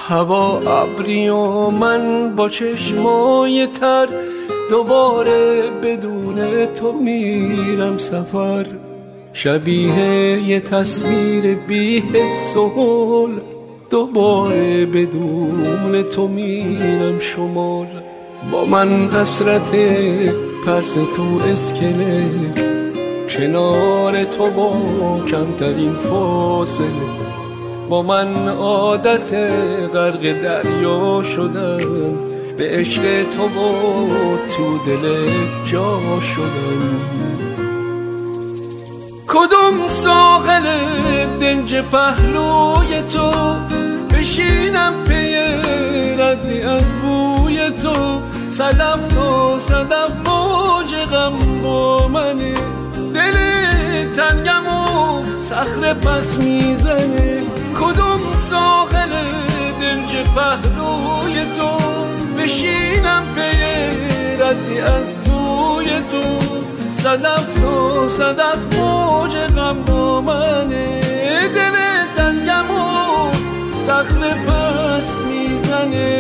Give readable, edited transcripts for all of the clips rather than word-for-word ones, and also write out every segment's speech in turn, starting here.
هوا ابری و من با چشمای تر، دوباره بدون تو میرم سفر. شبیه یه تصویر بی حس و حال، دوباره بدون تو میرم شمال. با من حسرت پرس تو اسکله، کنار تو با کمترین فاصله. با من عادت غرق دریا شدم، به عشق تو با تو دلت جا شدم. کدوم ساحل دنج پهلوی تو، بشینم پی ردی از بوی تو. صدف تو صدف موج غم با منه، دل تنگم و صخره پس میزنه. کدوم ساحل دنج پهلوی تو، بشینم پی ردی از بوی تو. صدف تو صدف موج غم با منه، دل تنگم و صخره پس میزنه.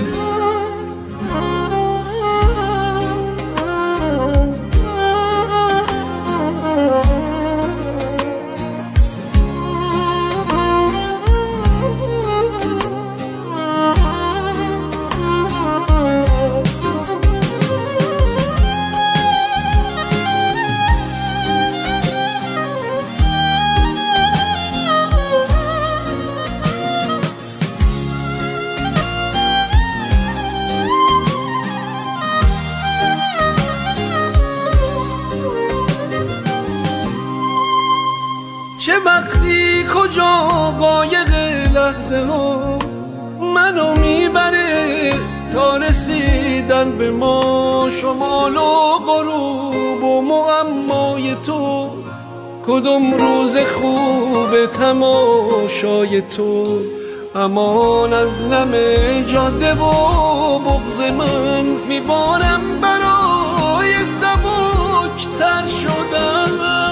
چه وقتی کجا قایق لحظه ها منو میبره تا رسیدن به ما. شمال و غروب و معمای تو، کدوم روز خوب تماشای تو. امان از نم جاده و بغض من، میبارم برای سبک تر شدن.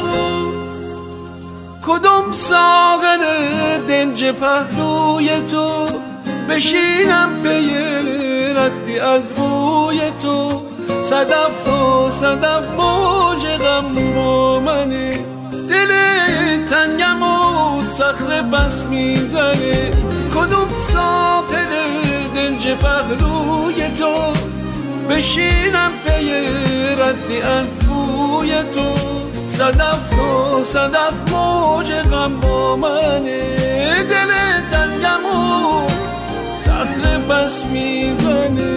کدوم ساغر دنج پهلوی تو، بشینم پی ردی از بوی تو. صدف تو صدف موج غم با منه، دل تنگم و صخره بس میزنه. کدوم ساغر دنج پهلوی تو، بشینم پی ردی از بوی تو. صدف تو صدف موج غم با منه، دل تنگم و صخره بس میزنه.